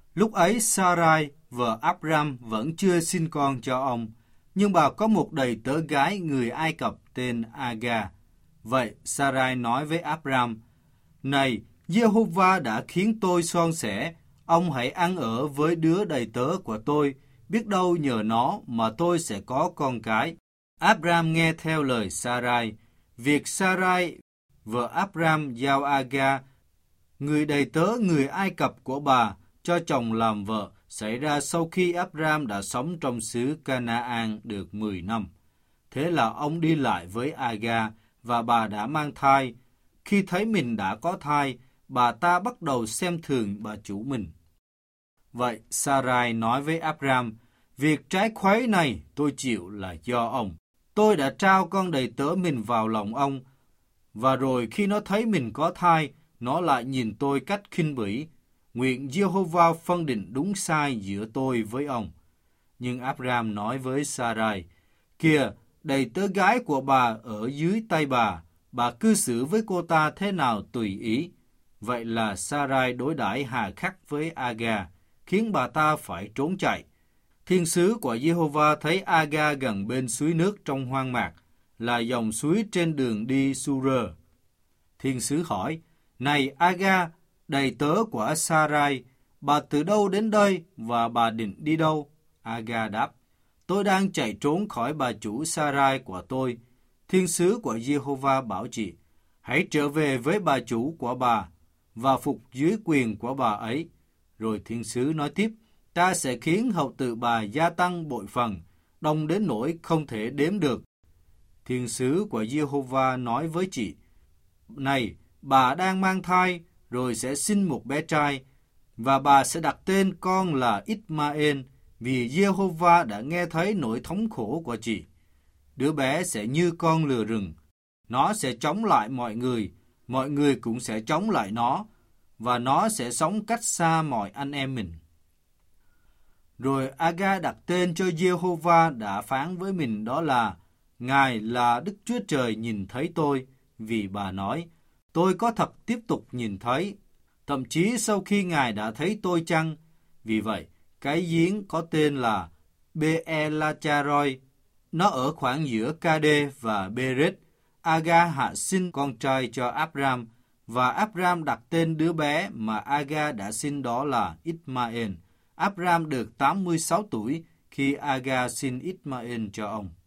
Lúc ấy Sarai, vợ Abram vẫn chưa sinh con cho ông, nhưng bà có một đầy tớ gái người Ai Cập tên Aga. Vậy Sarai nói với Abram, này, Giê-hô-va đã khiến tôi son sẻ, ông hãy ăn ở với đứa đầy tớ của tôi, biết đâu nhờ nó mà tôi sẽ có con cái. Abram nghe theo lời Sarai. Việc Sarai, vợ Abram giao Aga, người đầy tớ người Ai Cập của bà, cho chồng làm vợ, xảy ra sau khi Abram đã sống trong xứ Canaan được 10 năm. Thế là ông đi lại với Aga, và bà đã mang thai. Khi thấy mình đã có thai, bà ta bắt đầu xem thường bà chủ mình. Vậy Sarai nói với Abram, việc trái khuấy này tôi chịu là do ông. Tôi đã trao con đầy tớ mình vào lòng ông, và rồi khi nó thấy mình có thai, nó lại nhìn tôi cách khinh bỉ. Nguyện Giê-hô-va phân định đúng sai giữa tôi với ông. Nhưng Abram nói với Sarai, kìa, đầy tớ gái của bà ở dưới tay bà cư xử với cô ta thế nào tùy ý. Vậy là Sarai đối đãi hà khắc với Aga, khiến bà ta phải trốn chạy. Thiên sứ của Giê-hô-va thấy Aga gần bên suối nước trong hoang mạc, là dòng suối trên đường đi Su-rơ. Thiên sứ hỏi, này Aga, đầy tớ của Sarai, bà từ đâu đến đây và bà định đi đâu? Aga đáp, tôi đang chạy trốn khỏi bà chủ Sarai của tôi. Thiên sứ của Giê-hô-va bảo chị, hãy trở về với bà chủ của bà và phục dưới quyền của bà ấy. Rồi thiên sứ nói tiếp, ta sẽ khiến hậu tự bà gia tăng bội phần, đông đến nỗi không thể đếm được. Thiên sứ của Giê-hô-va nói với chị, này, bà đang mang thai, rồi sẽ sinh một bé trai, và bà sẽ đặt tên con là Ismael, vì Giê-hô-va đã nghe thấy nỗi thống khổ của chị. Đứa bé sẽ như con lừa rừng, nó sẽ chống lại mọi người cũng sẽ chống lại nó, và nó sẽ sống cách xa mọi anh em mình. Rồi Aga đặt tên cho Giê-hô-va đã phán với mình đó là, Ngài là Đức Chúa Trời nhìn thấy tôi, vì bà nói, tôi có thật tiếp tục nhìn thấy, thậm chí sau khi Ngài đã thấy tôi chăng? Vì vậy, cái giếng có tên là Be-e-la-cha-roi, nó ở khoảng giữa Ca-đê và Bê-rết. Aga hạ sinh con trai cho Abram, và Abram đặt tên đứa bé mà Aga đã sinh đó là Ismael. Abram được 86 tuổi khi Aga sinh Ismael cho ông.